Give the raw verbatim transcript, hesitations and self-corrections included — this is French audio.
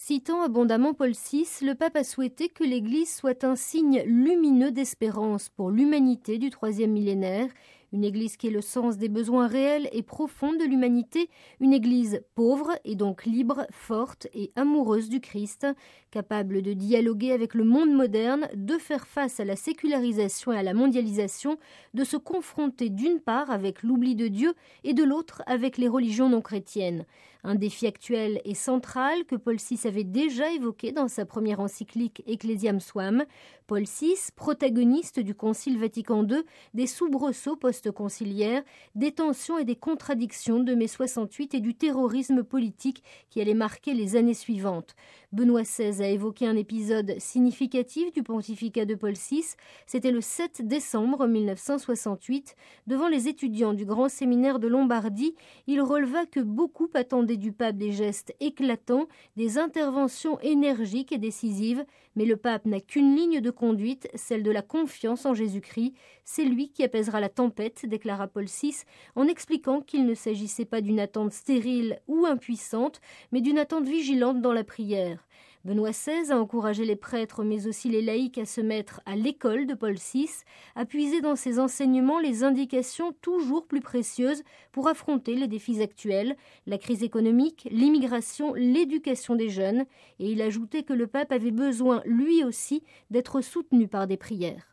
Citant abondamment Paul six, le pape a souhaité que l'Église soit un signe lumineux d'espérance pour l'humanité du troisième millénaire, une Église qui est le sens des besoins réels et profonds de l'humanité, une Église pauvre et donc libre, forte et amoureuse du Christ, capable de dialoguer avec le monde moderne, de faire face à la sécularisation et à la mondialisation, de se confronter d'une part avec l'oubli de Dieu et de l'autre avec les religions non chrétiennes. Un défi actuel et central que Paul six avait déjà évoqué dans sa première encyclique Ecclesiam Suam. Paul six, protagoniste du Concile Vatican deux, des soubresauts post-conciliaires, des tensions et des contradictions de mai soixante-huit et du terrorisme politique qui allait marquer les années suivantes. Benoît seize a évoqué un épisode significatif du pontificat de Paul six. C'était le sept décembre mille neuf cent soixante-huit. Devant les étudiants du grand séminaire de Lombardie, il releva que beaucoup attendaient du pape des gestes éclatants, des interventions énergiques et décisives, mais le pape n'a qu'une ligne de conduite, celle de la confiance en Jésus-Christ. C'est lui qui apaisera la tempête, déclara Paul six, en expliquant qu'il ne s'agissait pas d'une attente stérile ou impuissante, mais d'une attente vigilante dans la prière. Benoît seize a encouragé les prêtres, mais aussi les laïcs à se mettre à l'école de Paul six, à puiser dans ses enseignements les indications toujours plus précieuses pour affronter les défis actuels, la crise économique, l'immigration, l'éducation des jeunes, et il ajoutait que le pape avait besoin, lui aussi, d'être soutenu par des prières.